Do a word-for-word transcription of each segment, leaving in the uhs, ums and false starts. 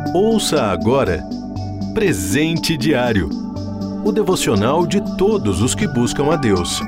Ouça agora Presente Diário, o devocional de todos os que buscam a Deus.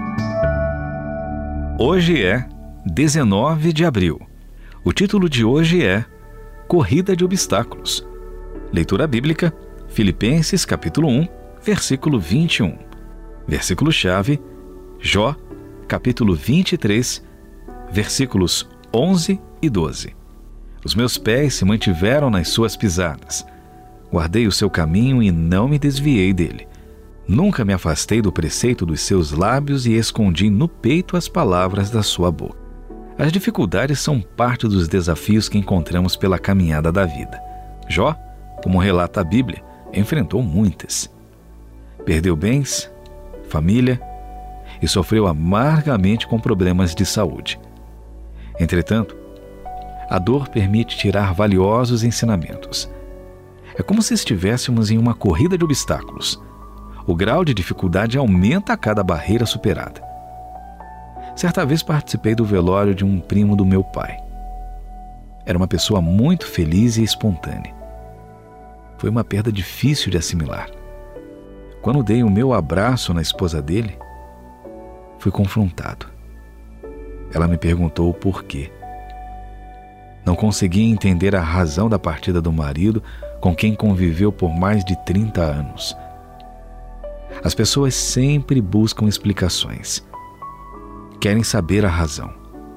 Hoje é dezenove de abril. O título de hoje é Corrida de Obstáculos. Leitura bíblica, Filipenses capítulo um, versículo vinte e um. Versículo-chave, Jó, capítulo vinte e três, versículos onze e doze. Os meus pés se mantiveram nas suas pisadas. Guardei o seu caminho e não me desviei dele. Nunca me afastei do preceito dos seus lábios e escondi no peito as palavras da sua boca. As dificuldades são parte dos desafios que encontramos pela caminhada da vida. Jó, como relata a Bíblia, enfrentou muitas. Perdeu bens, família e sofreu amargamente com problemas de saúde. Entretanto, a dor permite tirar valiosos ensinamentos. É como se estivéssemos em uma corrida de obstáculos. O grau de dificuldade aumenta a cada barreira superada. Certa vez participei do velório de um primo do meu pai. Era uma pessoa muito feliz e espontânea. Foi uma perda difícil de assimilar. Quando dei o meu abraço na esposa dele, fui confrontado. Ela me perguntou o porquê. Não conseguia entender a razão da partida do marido com quem conviveu por mais de trinta anos. As pessoas sempre buscam explicações. Querem saber a razão.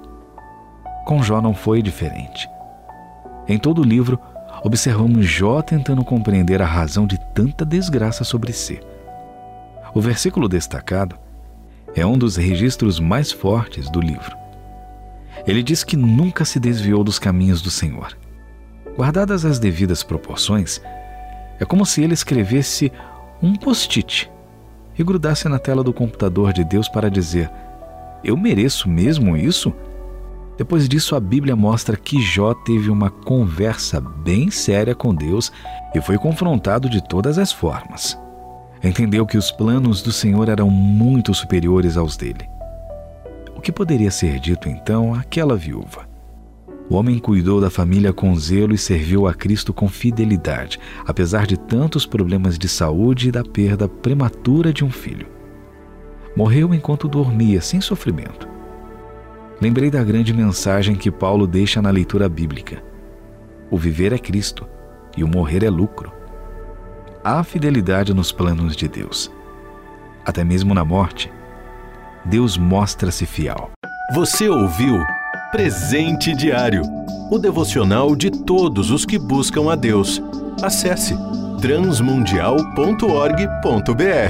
Com Jó não foi diferente. Em todo o livro, observamos Jó tentando compreender a razão de tanta desgraça sobre si. O versículo destacado é um dos registros mais fortes do livro. Ele diz que nunca se desviou dos caminhos do Senhor. Guardadas as devidas proporções, é como se ele escrevesse um post-it e grudasse na tela do computador de Deus para dizer: eu mereço mesmo isso? Depois disso, a Bíblia mostra que Jó teve uma conversa bem séria com Deus e foi confrontado de todas as formas. Entendeu que os planos do Senhor eram muito superiores aos dele. O que poderia ser dito então àquela viúva? O homem cuidou da família com zelo e serviu a Cristo com fidelidade, apesar de tantos problemas de saúde e da perda prematura de um filho. Morreu enquanto dormia, sem sofrimento. Lembrei da grande mensagem que Paulo deixa na leitura bíblica. O viver é Cristo e o morrer é lucro. Há fidelidade nos planos de Deus. Até mesmo na morte, Deus mostra-se fiel. Você ouviu Presente Diário, o devocional de todos os que buscam a Deus. Acesse transmundial ponto org ponto br.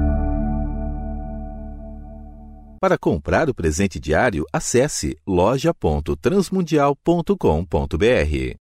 Para comprar o presente diário, acesse loja ponto transmundial ponto com ponto br.